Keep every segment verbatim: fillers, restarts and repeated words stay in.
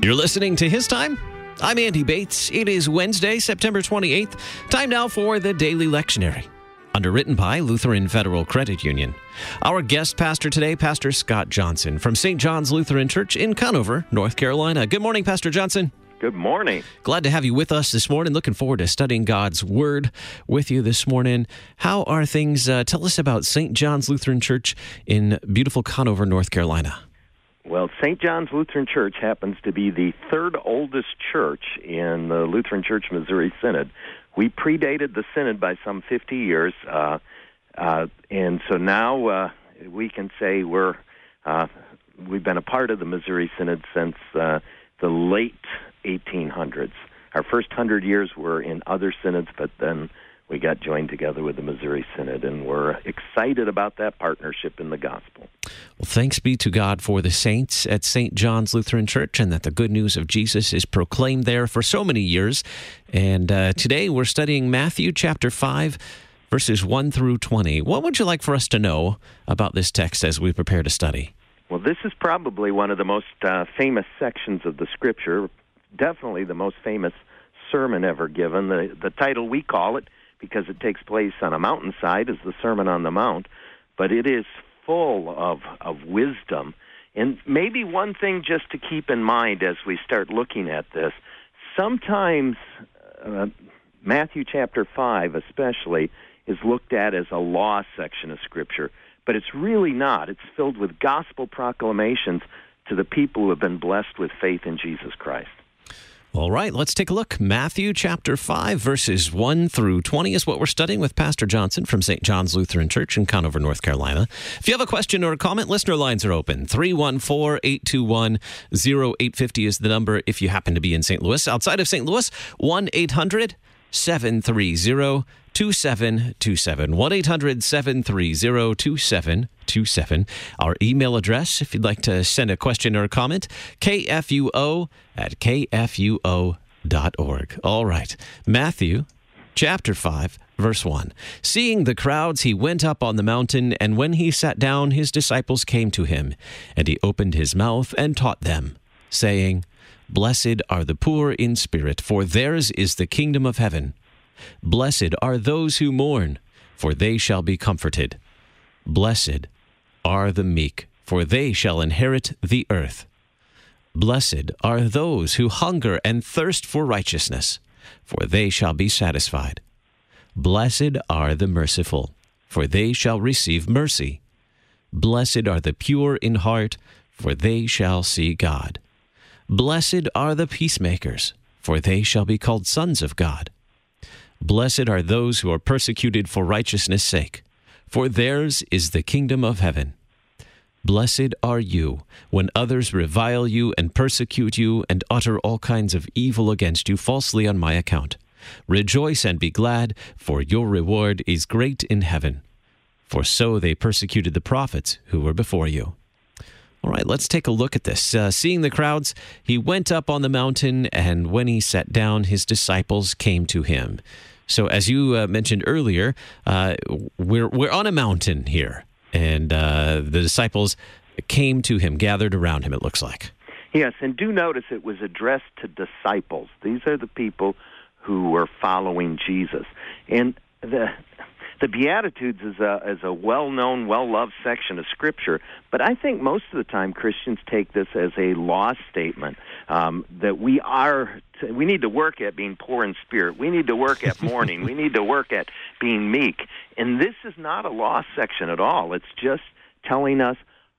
You're listening to His Time. I'm Andy Bates. It is Wednesday, September twenty-eighth. Time now for the Daily Lectionary, underwritten by Lutheran Federal Credit Union. Our guest pastor today, Pastor Scott Johnson from Saint John's Lutheran Church in Conover, North Carolina. Good morning, Pastor Johnson. Good morning. Glad to have you with us this morning. Looking forward to studying God's Word with you this morning. How are things? Uh, tell us about Saint John's Lutheran Church in beautiful Conover, North Carolina. Well, Saint John's Lutheran Church happens to be the third oldest church in the Lutheran Church Missouri Synod. We predated the Synod by some fifty years, uh, uh, and so now uh, we can say we're uh, we've been a part of the Missouri Synod since uh, the late eighteen hundreds. Our first hundred years were in other synods, but then we got joined together with the Missouri Synod, and we're excited about that partnership in the gospel. Well, thanks be to God for the saints at Saint John's Lutheran Church, and that the good news of Jesus is proclaimed there for so many years. And uh, today we're studying Matthew chapter five, verses one through twenty. What would you like for us to know about this text as we prepare to study? Well, this is probably one of the most uh, famous sections of the Scripture, definitely the most famous sermon ever given. The, the title we call it, because it takes place on a mountainside, is the Sermon on the Mount, but it is full of, of wisdom. And maybe one thing just to keep in mind as we start looking at this, sometimes uh, Matthew chapter five especially is looked at as a law section of Scripture, but it's really not. It's filled with gospel proclamations to the people who have been blessed with faith in Jesus Christ. All right, let's take a look. Matthew chapter five, verses one through twenty is what we're studying with Pastor Johnson from Saint John's Lutheran Church in Conover, North Carolina. If you have a question or a comment, listener lines are open. three one four, eight two one, zero eight five zero is the number if you happen to be in Saint Louis. Outside of Saint Louis, one eight hundred, seven three zero, two seven two seven. one eight hundred, seven three zero, two seven two seven. Our email address, if you'd like to send a question or a comment, k f u o at k f u o dot org. All right. Matthew chapter five, verse one. Seeing the crowds, he went up on the mountain, and when he sat down, his disciples came to him, and he opened his mouth and taught them, saying, Blessed are the poor in spirit, for theirs is the kingdom of heaven. Blessed are those who mourn, for they shall be comforted. Blessed are the meek, for they shall inherit the earth. Blessed are those who hunger and thirst for righteousness, for they shall be satisfied. Blessed are the merciful, for they shall receive mercy. Blessed are the pure in heart, for they shall see God. Blessed are the peacemakers, for they shall be called sons of God. Blessed are those who are persecuted for righteousness' sake, for theirs is the kingdom of heaven. Blessed are you when others revile you and persecute you and utter all kinds of evil against you falsely on my account. Rejoice and be glad, for your reward is great in heaven. For so they persecuted the prophets who were before you. All right, let's take a look at this. Uh, seeing the crowds, he went up on the mountain, and when he sat down, his disciples came to him. So as you uh, mentioned earlier, uh, we're we're on a mountain here, and uh, the disciples came to him, gathered around him, it looks like. Yes, and do notice it was addressed to disciples. These are the people who were following Jesus. And the the Beatitudes is a, is a well-known, well-loved section of Scripture, but I think most of the time Christians take this as a law statement, um, that we are, to, we need to work at being poor in spirit. We need to work at mourning. We need to work at being meek. And this is not a law section at all. It's just telling us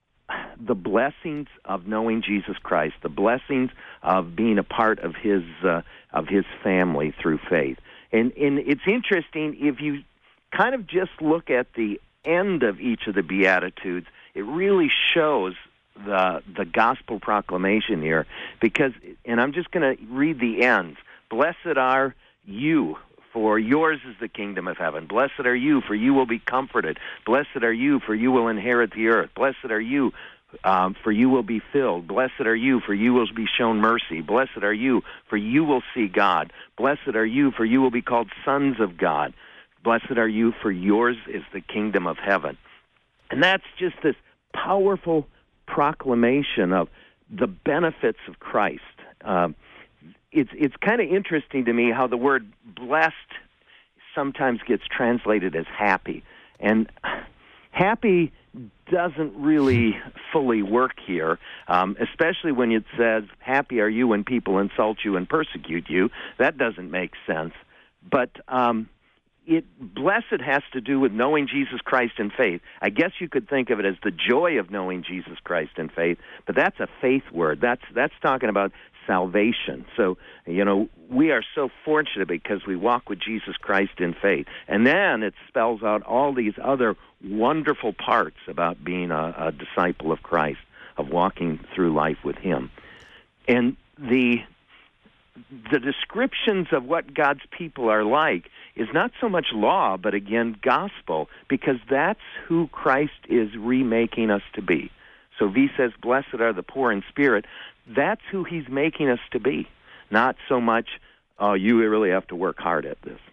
the blessings of knowing Jesus Christ, the blessings of being a part of His uh, of His family through faith. And, and it's interesting, if you kind of just look at the end of each of the Beatitudes, it really shows the the gospel proclamation here. Because, and I'm just going to read the ends. Blessed are you, for yours is the kingdom of heaven. Blessed are you, for you will be comforted. Blessed are you, for you will inherit the earth. Blessed are you, um, for you will be filled. Blessed are you, for you will be shown mercy. Blessed are you, for you will see God. Blessed are you, for you will be called sons of God. Blessed are you, for yours is the kingdom of heaven. And that's just this powerful proclamation of the benefits of Christ, Um, it's it's kind of interesting to me how the word blessed sometimes gets translated as happy. And happy doesn't really fully work here, um, especially when it says, happy are you when people insult you and persecute you. That doesn't make sense. But um, it blessed has to do with knowing Jesus Christ in faith. I guess you could think of it as the joy of knowing Jesus Christ in faith, but that's a faith word. That's that's talking about salvation. So, you know, we are so fortunate because we walk with Jesus Christ in faith. And then it spells out all these other wonderful parts about being a, a disciple of Christ, of walking through life with Him. And the the descriptions of what God's people are like is not so much law, but again, gospel, because that's who Christ is remaking us to be. So V says, blessed are the poor in spirit. That's who He's making us to be. Not so much, oh, you really have to work hard at this.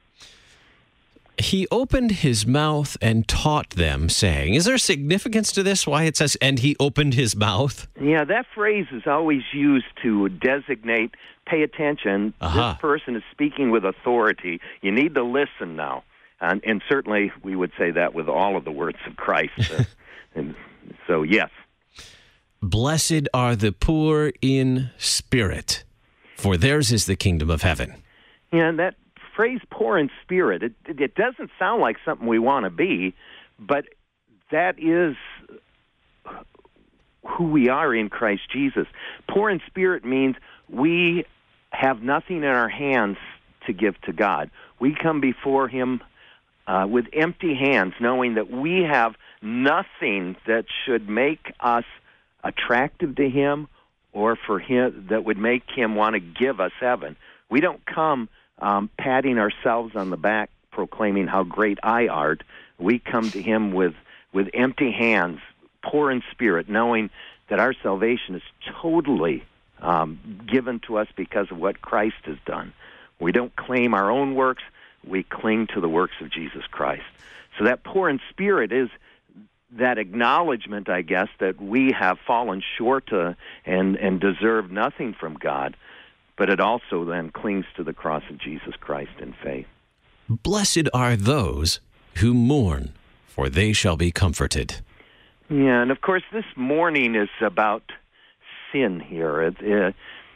He opened His mouth and taught them, saying, is there significance to this, why it says, and He opened His mouth? Yeah, that phrase is always used to designate, pay attention, uh-huh. This person is speaking with authority. You need to listen now. And, and certainly we would say that with all of the words of Christ. Uh, and so, yes. Blessed are the poor in spirit, for theirs is the kingdom of heaven. Yeah, and that phrase poor in spirit, it, it doesn't sound like something we want to be, but that is who we are in Christ Jesus. Poor in spirit means we have nothing in our hands to give to God. We come before Him uh, with empty hands, knowing that we have nothing that should make us attractive to Him or for Him that would make Him want to give us heaven. We don't come um, patting ourselves on the back, proclaiming how great I art. We come to Him with, with empty hands, poor in spirit, knowing that our salvation is totally um, given to us because of what Christ has done. We don't claim our own works. We cling to the works of Jesus Christ. So that poor in spirit is that acknowledgement, I guess, that we have fallen short uh, and, and deserve nothing from God, but it also then clings to the cross of Jesus Christ in faith. Blessed are those who mourn, for they shall be comforted. Yeah, and of course this mourning is about sin here. It, it,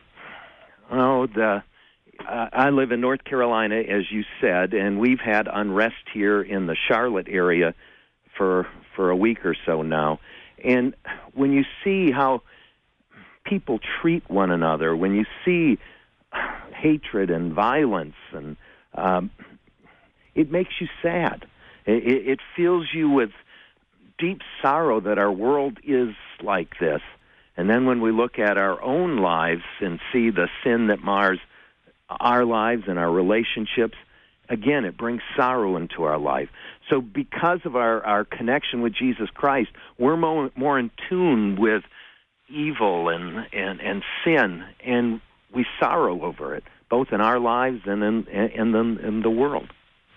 oh, the uh, I live in North Carolina, as you said, and we've had unrest here in the Charlotte area for for a week or so now. And when you see how people treat one another, when you see hatred and violence, and um, it makes you sad. It, it fills you with deep sorrow that our world is like this. And then when we look at our own lives and see the sin that mars our lives and our relationships, again, it brings sorrow into our life. So because of our, our connection with Jesus Christ, we're more, more in tune with evil and, and, and sin, and we sorrow over it, both in our lives and in, in, in, in the world.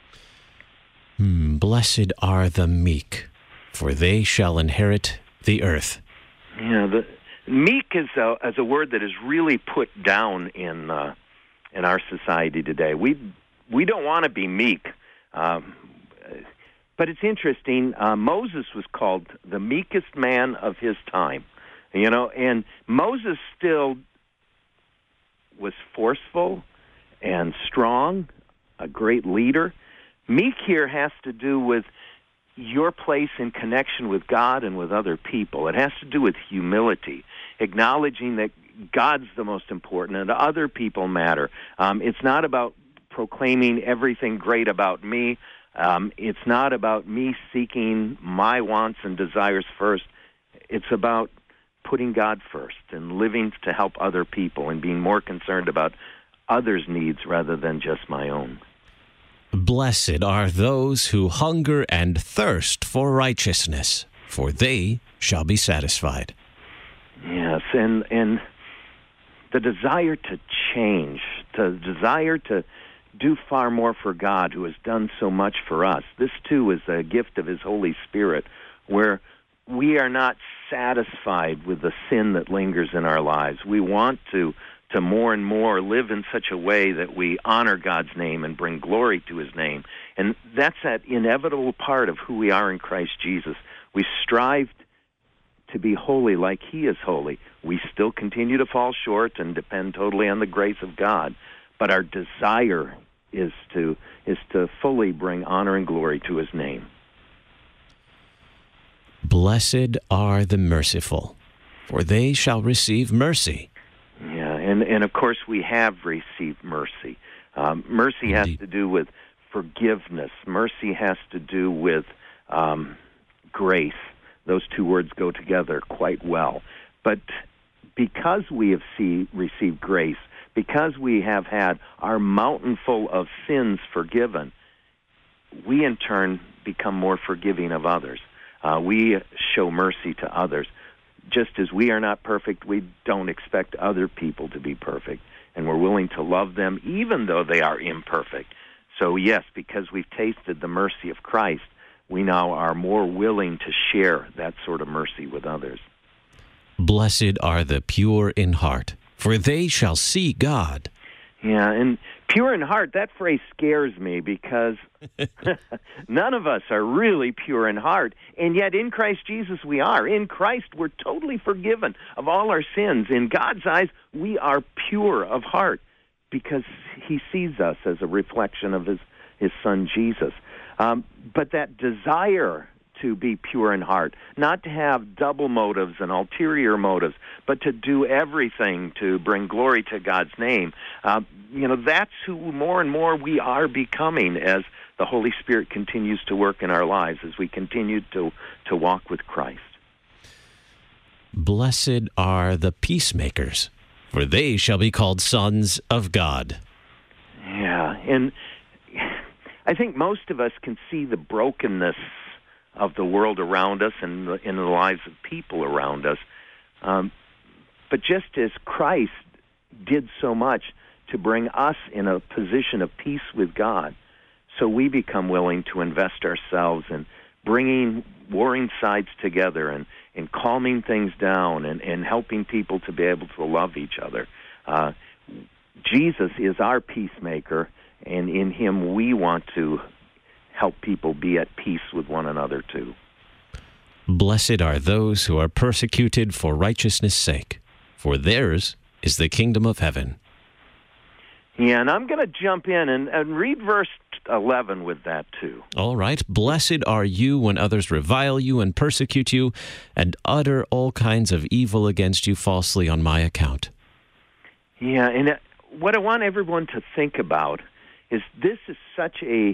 Hmm, blessed are the meek, for they shall inherit the earth. Yeah, the meek is a, is a word that is really put down in uh, in our society today. We we don't want to be meek. Um, but it's interesting, uh, Moses was called the meekest man of his time. You know, and Moses still was forceful and strong, a great leader. Meek here has to do with your place in connection with God and with other people. It has to do with humility, acknowledging that God's the most important and other people matter. Um, it's not about proclaiming everything great about me. Um, it's not about me seeking my wants and desires first. It's about putting God first and living to help other people and being more concerned about others' needs rather than just my own. Blessed are those who hunger and thirst for righteousness, for they shall be satisfied. Yes, and and the desire to change, the desire to do far more for God who has done so much for us. This, too, is a gift of His Holy Spirit, where we are not satisfied with the sin that lingers in our lives. We want to to more and more live in such a way that we honor God's name and bring glory to his name. And that's that inevitable part of who we are in Christ Jesus. We strive to be holy like he is holy. We still continue to fall short and depend totally on the grace of God, but our desire is to is to fully bring honor and glory to his name. Blessed are the merciful, for they shall receive mercy. Yeah, and, and of course we have received mercy. Um, mercy has Indeed. to do with forgiveness. Mercy has to do with um, grace. Those two words go together quite well. But because we have see, received grace, because we have had our mountainful of sins forgiven, we in turn become more forgiving of others. Uh, we show mercy to others. Just as we are not perfect, we don't expect other people to be perfect. And we're willing to love them even though they are imperfect. So yes, because we've tasted the mercy of Christ, we now are more willing to share that sort of mercy with others. Blessed are the pure in heart, for they shall see God. Yeah, and pure in heart, that phrase scares me because none of us are really pure in heart, and yet in Christ Jesus we are. In Christ we're totally forgiven of all our sins. In God's eyes, we are pure of heart because he sees us as a reflection of his, his Son Jesus. Um, but that desire to be pure in heart, not to have double motives and ulterior motives, but to do everything to bring glory to God's name, uh, you know, that's who more and more we are becoming as the Holy Spirit continues to work in our lives, as we continue to, to walk with Christ. Blessed are the peacemakers, for they shall be called sons of God. Yeah, and I think most of us can see the brokenness of the world around us and the, in the lives of people around us. Um, but just as Christ did so much to bring us in a position of peace with God, so we become willing to invest ourselves in bringing warring sides together and, and calming things down and, and helping people to be able to love each other. Uh, Jesus is our peacemaker, and in him we want to help people be at peace with one another too. Blessed are those who are persecuted for righteousness' sake, for theirs is the kingdom of heaven. Yeah, and I'm going to jump in and, and read verse eleven with that too. All right. Blessed are you when others revile you and persecute you and utter all kinds of evil against you falsely on my account. Yeah, and what I want everyone to think about is this is such a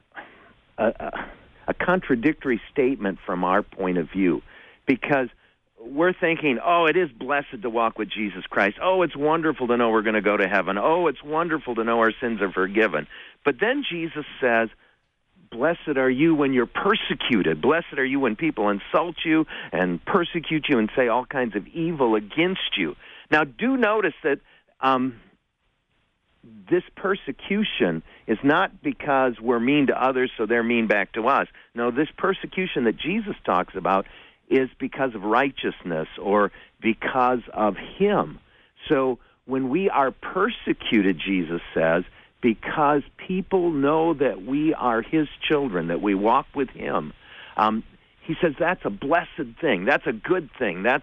A, a contradictory statement from our point of view, because we're thinking, oh, it is blessed to walk with Jesus Christ. Oh, it's wonderful to know we're going to go to heaven. Oh, it's wonderful to know our sins are forgiven. But then Jesus says, blessed are you when you're persecuted. Blessed are you when people insult you and persecute you and say all kinds of evil against you. Now, do notice that um, this persecution is not because we're mean to others, so they're mean back to us. No, this persecution that Jesus talks about is because of righteousness or because of him. So when we are persecuted, Jesus says, because people know that we are his children, that we walk with him, um, he says that's a blessed thing. That's a good thing. That's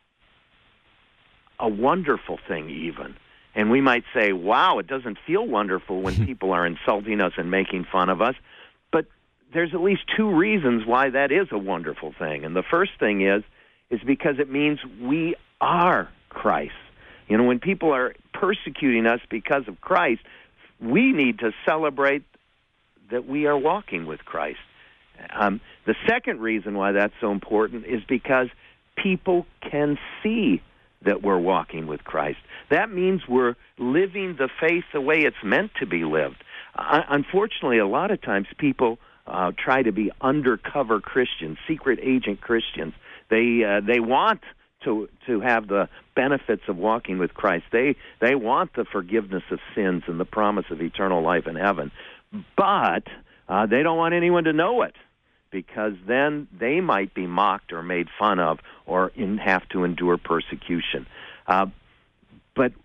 a wonderful thing even. And we might say, wow, it doesn't feel wonderful when people are insulting us and making fun of us. But there's at least two reasons why that is a wonderful thing. And the first thing is, is because it means we are Christ. You know, when people are persecuting us because of Christ, we need to celebrate that we are walking with Christ. Um, the second reason why that's so important is because people can see that we're walking with Christ. That means we're living the faith the way it's meant to be lived. Uh, unfortunately, a lot of times people uh, try to be undercover Christians, secret agent Christians. They uh, they want to to have the benefits of walking with Christ. They they want the forgiveness of sins and the promise of eternal life in heaven, but uh, they don't want anyone to know it, because then they might be mocked or made fun of or in, have to endure persecution. Uh, but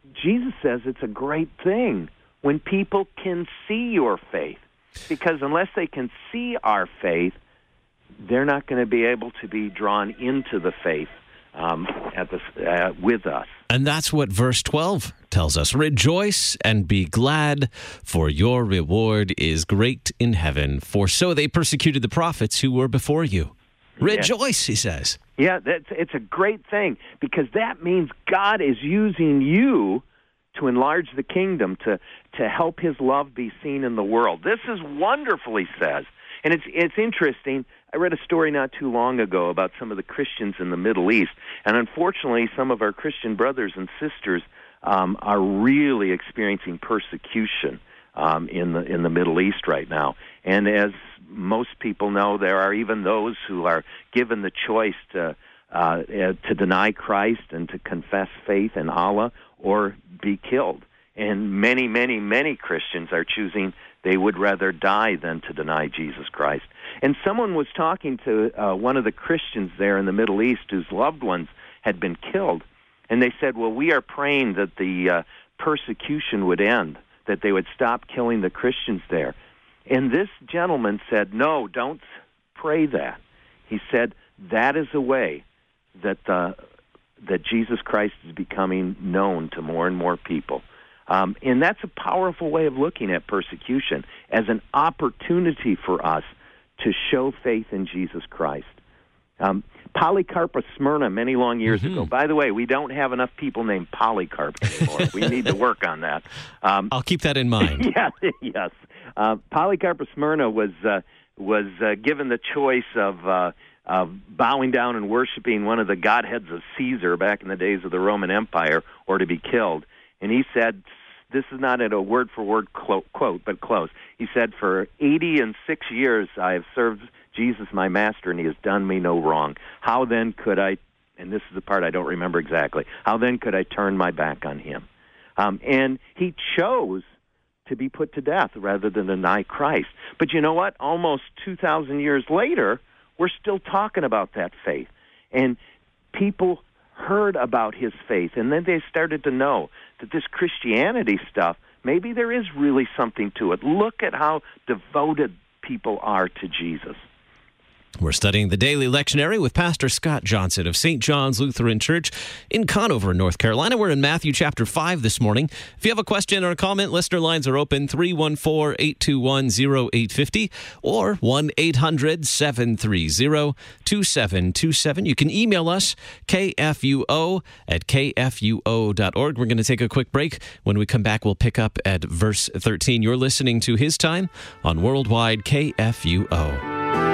Jesus says it's a great thing when people can see your faith, because unless they can see our faith, they're not going to be able to be drawn into the faith um, at the, uh, with us. And that's what verse twelve tells us. Rejoice and be glad, for your reward is great in heaven. For so they persecuted the prophets who were before you. Rejoice, he says. Yeah, that's, it's a great thing, because that means God is using you to enlarge the kingdom, to, to help his love be seen in the world. This is wonderful, he says. And it's it's interesting. I read a story not too long ago about some of the Christians in the Middle East, and unfortunately some of our Christian brothers and sisters um, are really experiencing persecution um, in the in the Middle East right now. And as most people know, there are even those who are given the choice to uh, to deny Christ and to confess faith in Allah or be killed. And many, many, many Christians are choosing they would rather die than to deny Jesus Christ. And someone was talking to uh, one of the Christians there in the Middle East whose loved ones had been killed, and they said, well, we are praying that the uh, persecution would end, that they would stop killing the Christians there. And this gentleman said, no, don't pray that. He said, that is a way that uh, that Jesus Christ is becoming known to more and more people. Um, and that's a powerful way of looking at persecution, as an opportunity for us to show faith in Jesus Christ. Um, Polycarp of Smyrna, many long years mm-hmm. ago. By the way, we don't have enough people named Polycarp anymore. We need to work on that. Um, I'll keep that in mind. yeah, yes. Uh, Polycarp of Smyrna was uh, was uh, given the choice of uh, uh, bowing down and worshiping one of the godheads of Caesar back in the days of the Roman Empire, or to be killed. And he said, this is not a word-for-word quote, but close. He said, for eighty and six years I have served Jesus my master, and he has done me no wrong. How then could I, and this is the part I don't remember exactly, how then could I turn my back on him? Um, and he chose to be put to death rather than deny Christ. But you know what? Almost two thousand years later, we're still talking about that faith. And people heard about his faith, and then they started to know that this Christianity stuff, maybe there is really something to it. Look at how devoted people are to Jesus. We're studying the Daily Lectionary with Pastor Scott Johnson of Saint John's Lutheran Church in Conover, North Carolina. We're in Matthew chapter five this morning. If you have a question or a comment, listener lines are open, three one four, eight two one, zero eight five zero or one eight hundred, seven three zero, two seven two seven. You can email us, k f u o at k f u o dot org. We're going to take a quick break. When we come back, we'll pick up at verse thirteen. You're listening to His Time on Worldwide K F U O.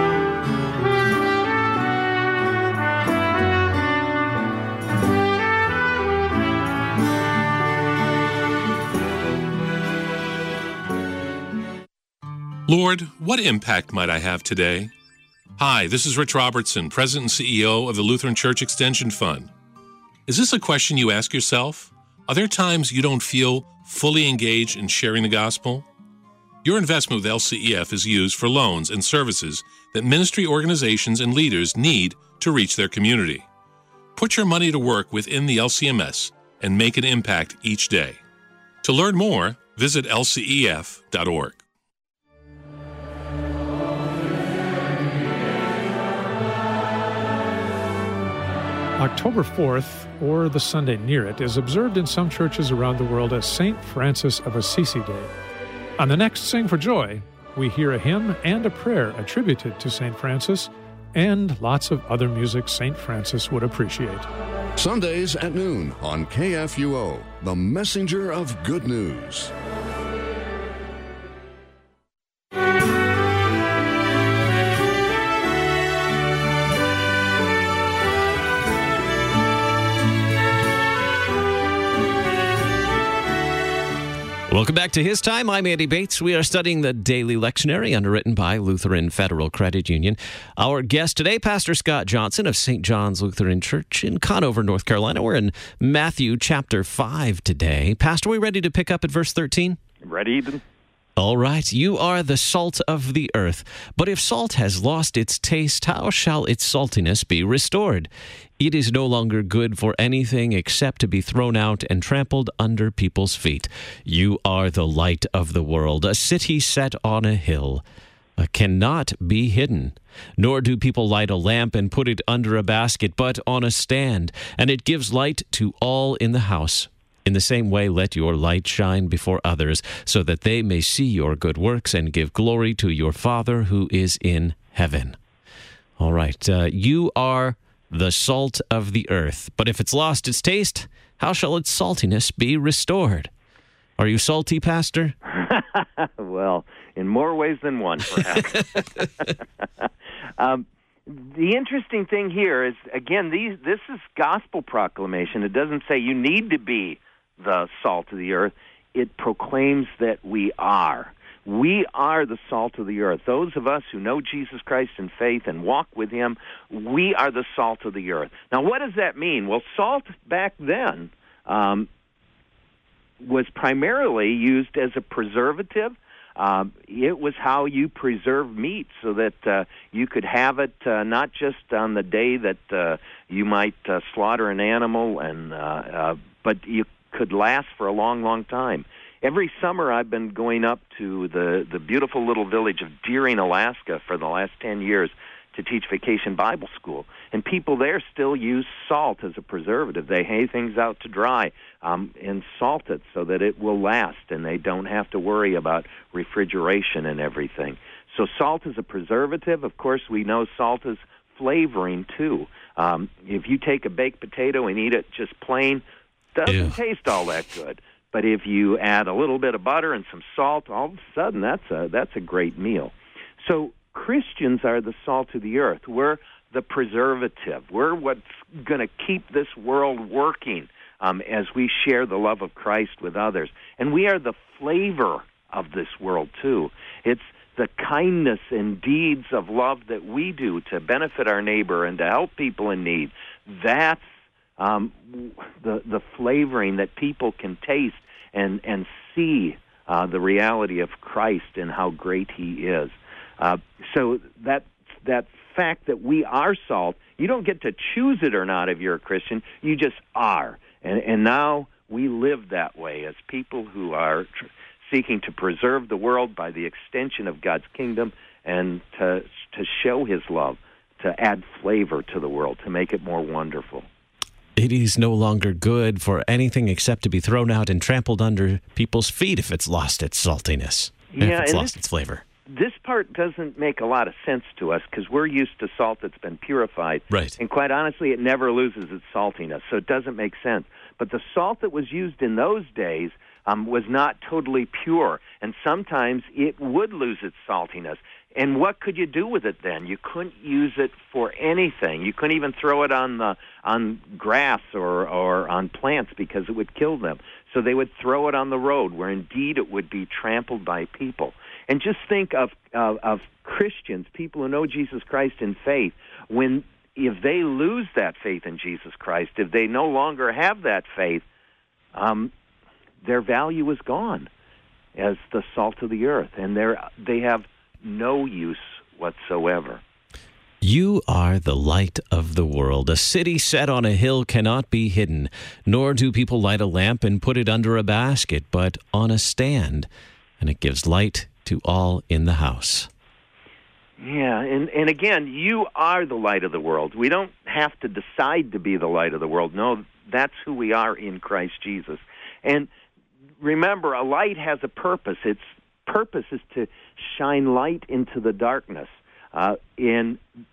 Lord, what impact might I have today? Hi, this is Rich Robertson, President and C E O of the Lutheran Church Extension Fund. Is this a question you ask yourself? Are there times you don't feel fully engaged in sharing the gospel? Your investment with L C E F is used for loans and services that ministry organizations and leaders need to reach their community. Put your money to work within the L C M S and make an impact each day. To learn more, visit L C E F dot org. October fourth, or the Sunday near it, is observed in some churches around the world as Saint Francis of Assisi Day. On the next Sing for Joy, we hear a hymn and a prayer attributed to Saint Francis, and lots of other music Saint Francis would appreciate. Sundays at noon on K F U O, the messenger of good news. Welcome back to His Time. I'm Andy Bates. We are studying the Daily Lectionary underwritten by Lutheran Federal Credit Union. Our guest today, Pastor Scott Johnson of Saint John's Lutheran Church in Conover, North Carolina. We're in Matthew chapter five today. Pastor, are we ready to pick up at verse thirteen? Ready, Ethan? All right, you are the salt of the earth. But if salt has lost its taste, how shall its saltiness be restored? It is no longer good for anything except to be thrown out and trampled under people's feet. You are the light of the world, a city set on a hill. Uh, cannot be hidden. Nor do people light a lamp and put it under a basket, but on a stand, and it gives light to all in the house. In the same way, let your light shine before others, so that they may see your good works and give glory to your Father who is in heaven. All right, uh, you are the salt of the earth. But if it's lost its taste, how shall its saltiness be restored? Are you salty, Pastor? Well, in more ways than one, perhaps. um, the interesting thing here is, again, these, this is gospel proclamation. It doesn't say you need to be the salt of the earth. It proclaims that we are. We are the salt of the earth. Those of us who know Jesus Christ in faith and walk with him, we are the salt of the earth. Now, what does that mean? Well, salt back then um, was primarily used as a preservative. Um, it was how you preserve meat so that uh, you could have it uh, not just on the day that uh, you might uh, slaughter an animal, and uh, uh, but you could last for a long, long time. Every summer I've been going up to the, the beautiful little village of Deering, Alaska for the last ten years to teach Vacation Bible School. And people there still use salt as a preservative. They hay things out to dry um, and salt it so that it will last, and they don't have to worry about refrigeration and everything. So salt is a preservative. Of course, we know salt is flavoring, too. Um, if you take a baked potato and eat it just plain, doesn't Ew. taste all that good. But if you add a little bit of butter and some salt, all of a sudden that's a that's a great meal. So Christians are the salt of the earth. We're the preservative. We're what's going to keep this world working um, as we share the love of Christ with others. And we are the flavor of this world, too. It's the kindness and deeds of love that we do to benefit our neighbor and to help people in need. That's Um, the the flavoring that people can taste and and see uh, the reality of Christ and how great he is. Uh, so that that fact that we are salt, you don't get to choose it or not if you're a Christian. You just are, and and now we live that way as people who are tr- seeking to preserve the world by the extension of God's kingdom and to to show his love, to add flavor to the world, to make it more wonderful. It is no longer good for anything except to be thrown out and trampled under people's feet if it's lost its saltiness, Yeah, if it's and lost this, its flavor. This part doesn't make a lot of sense to us because we're used to salt that's been purified. Right. And quite honestly, it never loses its saltiness, so it doesn't make sense. But the salt that was used in those days um, was not totally pure, and sometimes it would lose its saltiness. And what could you do with it then? You couldn't use it for anything. You couldn't even throw it on the on grass or, or on plants because it would kill them. So they would throw it on the road where indeed it would be trampled by people. And just think of, of, of Christians, people who know Jesus Christ in faith, when if they lose that faith in Jesus Christ, if they no longer have that faith, um, their value is gone as the salt of the earth, and they're, they have no use whatsoever. You are the light of the world. A city set on a hill cannot be hidden, nor do people light a lamp and put it under a basket, but on a stand, and it gives light to all in the house. Yeah, and, and again, you are the light of the world. We don't have to decide to be the light of the world. No, that's who we are in Christ Jesus. And remember, a light has a purpose. Its purpose is to shine light into the darkness. Uh, and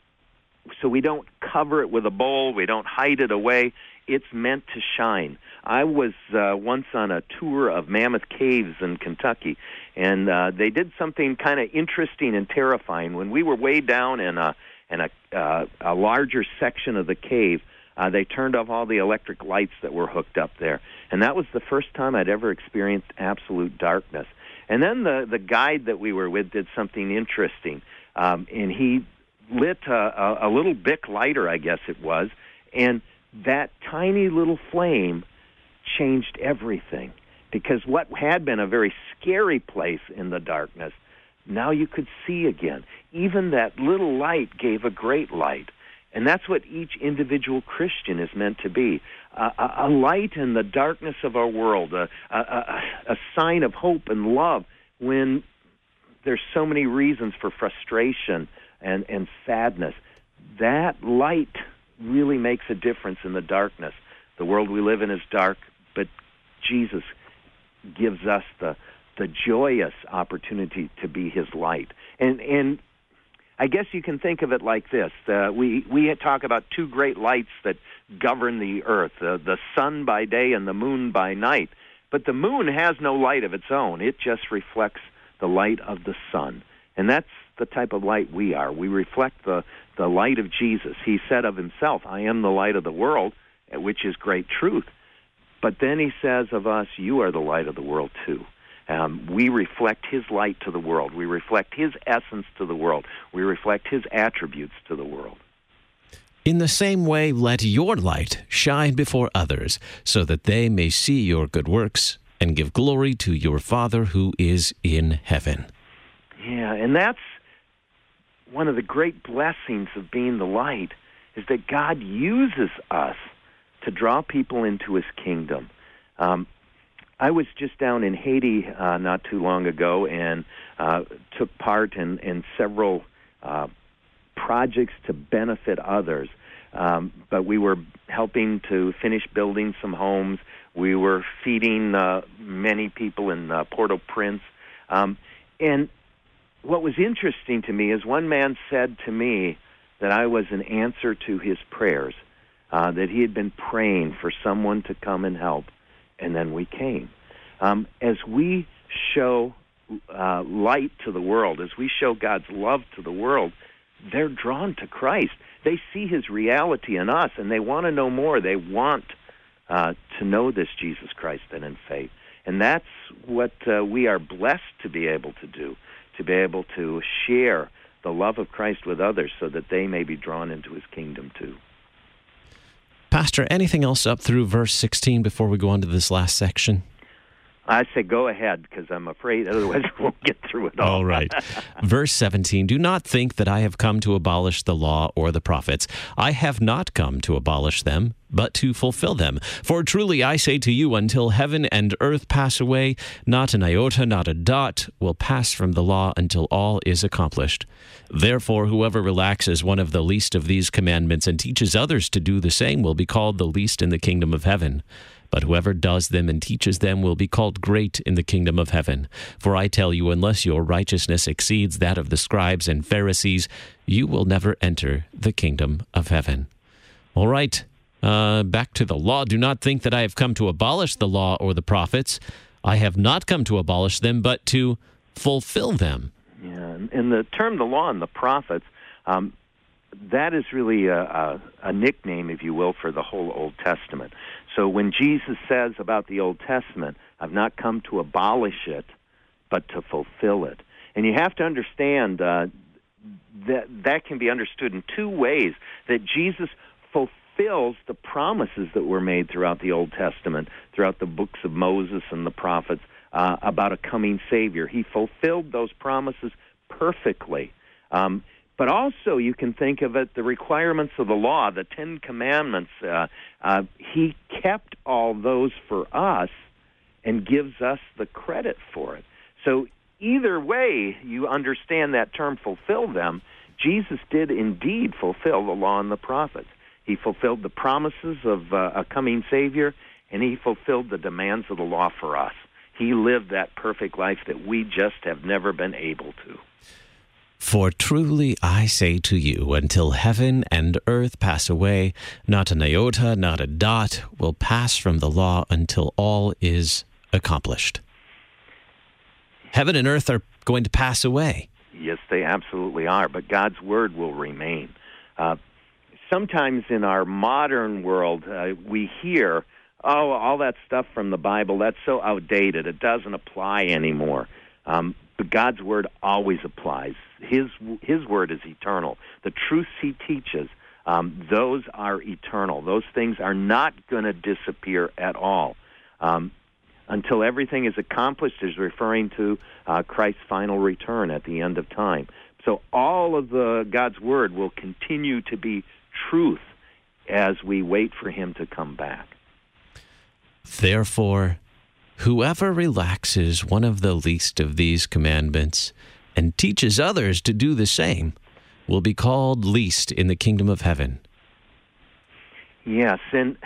so we don't cover it with a bowl. We don't hide it away. It's meant to shine. I was uh, once on a tour of Mammoth Caves in Kentucky, and uh, they did something kind of interesting and terrifying. When we were way down in a in a, uh, a larger section of the cave, uh, they turned off all the electric lights that were hooked up there, and that was the first time I'd ever experienced absolute darkness. And then the the guide that we were with did something interesting, um, and he lit a, a, a little Bic lighter, I guess it was, and that tiny little flame changed everything. because what had been a very scary place in the darkness, now you could see again. Even that little light gave a great light. And that's what each individual Christian is meant to be, uh, a, a light in the darkness of our world, a, a, a, a sign of hope and love when there's so many reasons for frustration and, and sadness. That light really makes a difference in the darkness. The world we live in is dark, but Jesus gives us the the joyous opportunity to be his light. And and I guess you can think of it like this. Uh, we, we talk about two great lights that govern the earth, uh, the sun by day and the moon by night. But the moon has no light of its own. It just reflects the light of the sun. And that's the type of light we are. We reflect the, the light of Jesus. He said of himself, I am the light of the world, which is great truth. But then he says of us, you are the light of the world too. Um, we reflect his light to the world. We reflect his essence to the world. We reflect his attributes to the world. In the same way, let your light shine before others, so that they may see your good works and give glory to your Father who is in heaven. Yeah, and that's one of the great blessings of being the light, is that God uses us to draw people into his kingdom. Um, I was just down in Haiti uh, not too long ago and uh, took part in, in several uh, projects to benefit others. Um, but we were helping to finish building some homes. We were feeding uh, many people in uh, Port-au-Prince. Um, and what was interesting to me is one man said to me that I was an answer to his prayers, uh, that he had been praying for someone to come and help. And then we came. Um, as we show uh, light to the world, as we show God's love to the world, they're drawn to Christ. They see his reality in us, and they want to know more. They want uh, to know this Jesus Christ and in faith. And that's what uh, we are blessed to be able to do, to be able to share the love of Christ with others so that they may be drawn into his kingdom too. Pastor, anything else up through verse sixteen before we go on to this last section? I say go ahead, because I'm afraid otherwise we won't get through it all. All right. Verse seventeen, do not think that I have come to abolish the law or the prophets. I have not come to abolish them, but to fulfill them. For truly I say to you, until heaven and earth pass away, not an iota, not a dot will pass from the law until all is accomplished. Therefore, whoever relaxes one of the least of these commandments and teaches others to do the same will be called the least in the kingdom of heaven. But whoever does them and teaches them will be called great in the kingdom of heaven. For I tell you, unless your righteousness exceeds that of the scribes and Pharisees, you will never enter the kingdom of heaven. All right, uh, back to the law. Do not think that I have come to abolish the law or the prophets. I have not come to abolish them, but to fulfill them. Yeah, and the term the law and the prophets, um, that is really a, a, a nickname, if you will, for the whole Old Testament. So when Jesus says about the Old Testament, I've not come to abolish it, but to fulfill it. And you have to understand uh, that that can be understood in two ways, that Jesus fulfills the promises that were made throughout the Old Testament, throughout the books of Moses and the prophets, uh, about a coming Savior. He fulfilled those promises perfectly. Um, But also, you can think of it, the requirements of the law, the Ten Commandments. Uh, uh, he kept all those for us and gives us the credit for it. So either way, you understand that term, fulfill them. Jesus did indeed fulfill the law and the prophets. He fulfilled the promises of uh, a coming Savior, and he fulfilled the demands of the law for us. He lived that perfect life that we just have never been able to. For truly I say to you, until heaven and earth pass away, not an iota, not a dot will pass from the law until all is accomplished. Heaven and earth are going to pass away. Yes, they absolutely are, but God's word will remain. Uh, sometimes in our modern world, uh, we hear, oh, all that stuff from the Bible, that's so outdated, it doesn't apply anymore. Um, but God's word always applies. His His word is eternal. The truths he teaches, um, those are eternal. Those things are not going to disappear at all. Um, until everything is accomplished is referring to uh, Christ's final return at the end of time. So all of the God's Word will continue to be truth as we wait for Him to come back. Therefore, whoever relaxes one of the least of these commandments and teaches others to do the same will be called least in the kingdom of heaven. Yes, and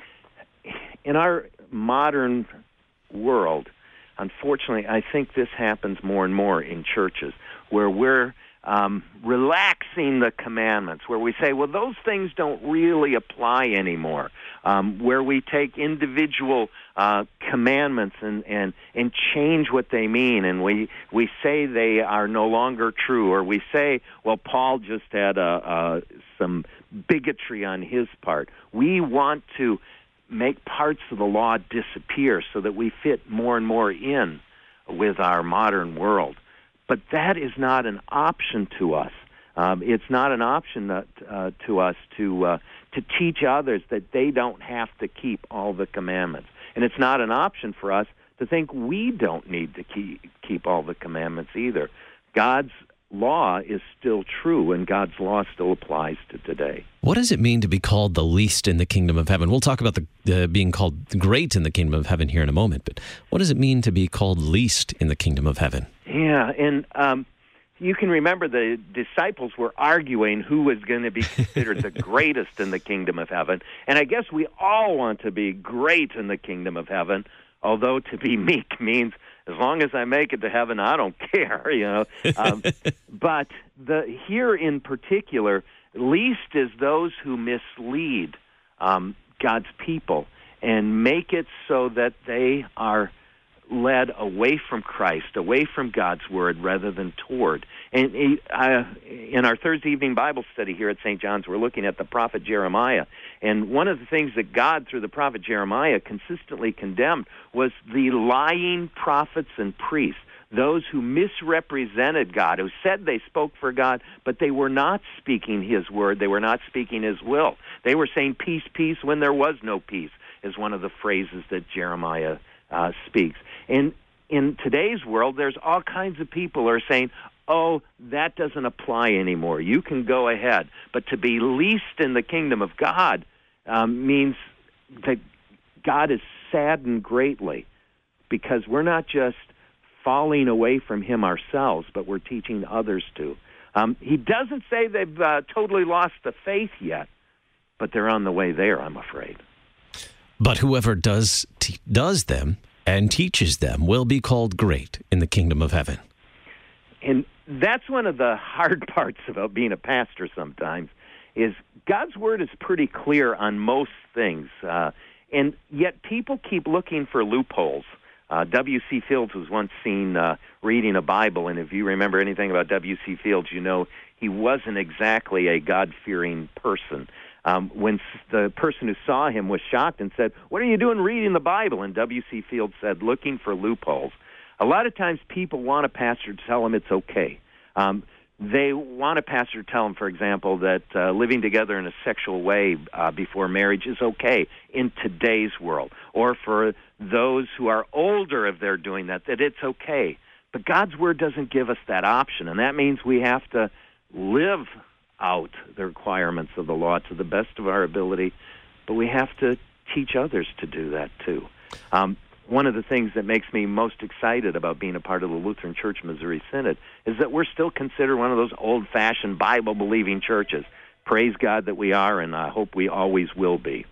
in our modern world, unfortunately, I think this happens more and more in churches, where we're um, relaxing the commandments, where we say, well, those things don't really apply anymore, um, where we take individual uh, commandments and, and, and change what they mean, and we, we say they are no longer true, or we say, well, Paul just had a, a, some bigotry on his part. We want to make parts of the law disappear so that we fit more and more in with our modern world. But that is not an option to us. Um, it's not an option that, uh, to us to uh, to teach others that they don't have to keep all the commandments. And it's not an option for us to think we don't need to keep, keep all the commandments either. God's law is still true, and God's law still applies to today. What does it mean to be called the least in the kingdom of heaven? We'll talk about the, the being called great in the kingdom of heaven here in a moment, but what does it mean to be called least in the kingdom of heaven? Yeah, and um, you can remember the disciples were arguing who was going to be considered the greatest in the kingdom of heaven, and I guess we all want to be great in the kingdom of heaven, although to be meek means as long as I make it to heaven, I don't care, you know. Um, but the here in particular, least is those who mislead um, God's people and make it so that they are led away from Christ, away from God's Word, rather than toward. And uh, in our Thursday evening Bible study here at Saint John's, we're looking at the prophet Jeremiah. And one of the things that God, through the prophet Jeremiah, consistently condemned was the lying prophets and priests, those who misrepresented God, who said they spoke for God, but they were not speaking His Word. They were not speaking His will. They were saying peace, peace, when there was no peace, is one of the phrases that Jeremiah uh, speaks. And in today's world, there's all kinds of people who are saying, oh, that doesn't apply anymore. You can go ahead. But to be least in the kingdom of God um, means that God is saddened greatly, because we're not just falling away from Him ourselves, but we're teaching others to. Um, he doesn't say they've uh, totally lost the faith yet, but they're on the way there, I'm afraid. But whoever does te- does them and teaches them will be called great in the kingdom of heaven. And that's one of the hard parts about being a pastor sometimes, is God's Word is pretty clear on most things, uh, and yet people keep looking for loopholes. Uh, W C Fields was once seen uh, reading a Bible, and if you remember anything about W C Fields, you know he wasn't exactly a God-fearing person. Um, when the person who saw him was shocked and said, what are you doing reading the Bible? And W C Fields said, looking for loopholes. A lot of times people want a pastor to tell them it's okay. Um, they want a pastor to tell them, for example, that uh, living together in a sexual way uh, before marriage is okay in today's world. Or for those who are older, if they're doing that, that it's okay. But God's Word doesn't give us that option, and that means we have to live out the requirements of the law to the best of our ability, but we have to teach others to do that too. Um, one of the things that makes me most excited about being a part of the Lutheran Church Missouri Synod is that we're still considered one of those old-fashioned Bible-believing churches. Praise God that we are, and I hope we always will be.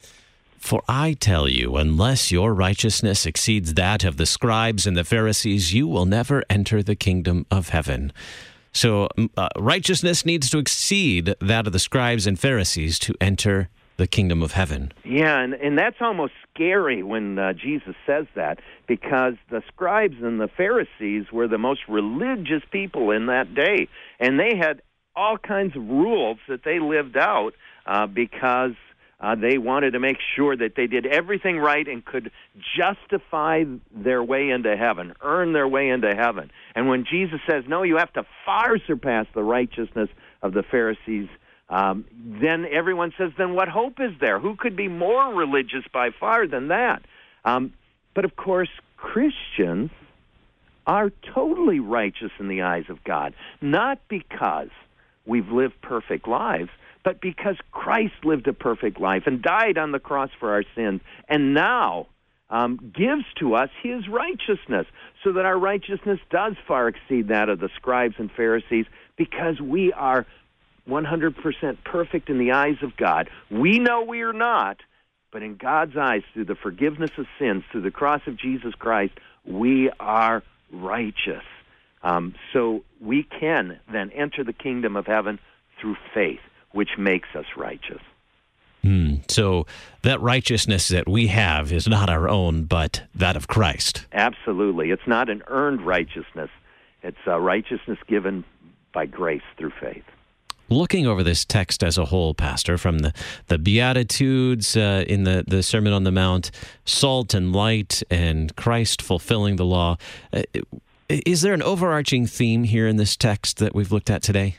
For I tell you, unless your righteousness exceeds that of the scribes and the Pharisees, you will never enter the kingdom of heaven. So uh, righteousness needs to exceed that of the scribes and Pharisees to enter the kingdom of heaven. Yeah, and, and that's almost scary when uh, Jesus says that, because the scribes and the Pharisees were the most religious people in that day, and they had all kinds of rules that they lived out uh, because uh, they wanted to make sure that they did everything right and could justify their way into heaven, earn their way into heaven. And when Jesus says, no, you have to far surpass the righteousness of the Pharisees, um, then everyone says, then what hope is there? Who could be more religious by far than that? Um, But of course, Christians are totally righteous in the eyes of God, not because we've lived perfect lives, but because Christ lived a perfect life and died on the cross for our sins, and now um, gives to us his righteousness, so that our righteousness does far exceed that of the scribes and Pharisees, because we are one hundred percent perfect in the eyes of God. We know we are not, but in God's eyes, through the forgiveness of sins, through the cross of Jesus Christ, we are righteous. Um, so we can then enter the kingdom of heaven through faith, which makes us righteous. Mm, so that righteousness that we have is not our own, but that of Christ. Absolutely. It's not an earned righteousness. It's a righteousness given by grace through faith. Looking over this text as a whole, Pastor, from the, the Beatitudes uh, in the, the Sermon on the Mount, salt and light, and Christ fulfilling the law, uh, is there an overarching theme here in this text that we've looked at today?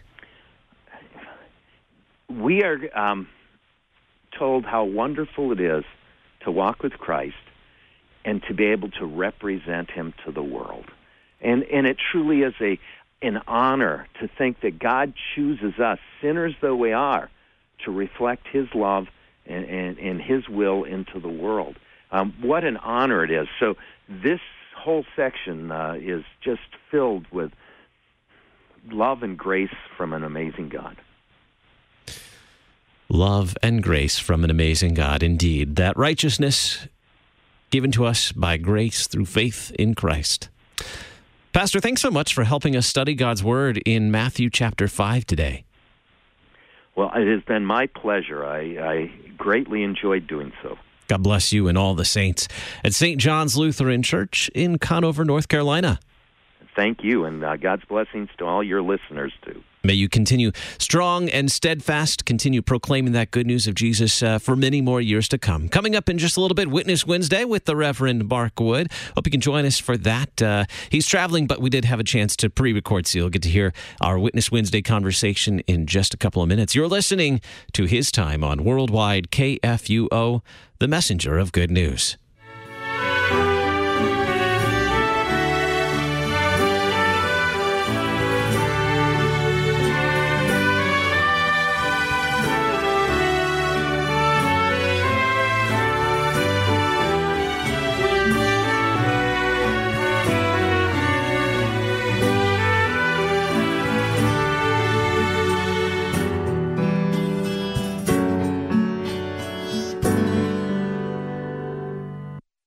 We are um, told how wonderful it is to walk with Christ and to be able to represent him to the world. And, and it truly is a an honor to think that God chooses us, sinners though we are, to reflect his love and, and, and his will into the world. Um, what an honor it is. So this whole section uh, is just filled with love and grace from an amazing God. Love and grace from an amazing God, indeed. That righteousness given to us by grace through faith in Christ. Pastor, thanks so much for helping us study God's Word in Matthew chapter five today. Well, it has been my pleasure. I, I greatly enjoyed doing so. God bless you and all the saints at Saint John's Lutheran Church in Conover, North Carolina. Thank you, and uh, God's blessings to all your listeners, too. May you continue strong and steadfast, continue proclaiming that good news of Jesus uh, for many more years to come. Coming up in just a little bit, Witness Wednesday with the Reverend Mark Wood. Hope you can join us for that. Uh, he's traveling, but we did have a chance to pre-record, so you'll get to hear our Witness Wednesday conversation in just a couple of minutes. You're listening to His Time on Worldwide K F U O, the messenger of good news.